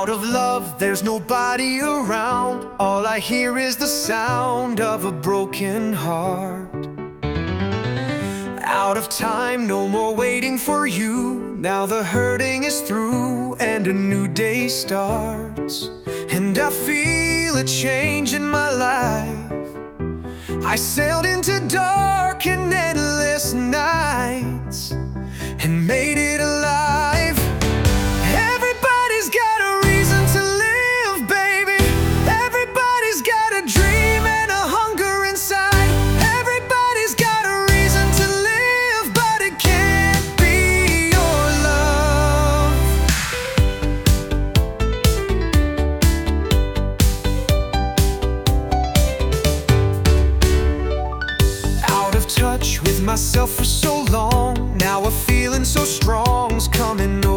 Out of love, there's nobody around. All I hear is the sound of a broken heart. Out of time, no more waiting for you. Now the hurting is through and a new day starts. And I feel a change in my life. I sailed into dark and endless nights and made it alive. Everybody's got a reason to live, baby. Everybody's got a dream and a hunger inside. Everybody's got a reason to live, but it can't be your love. Out of touch with myself for so long. Now a feeling so strong's coming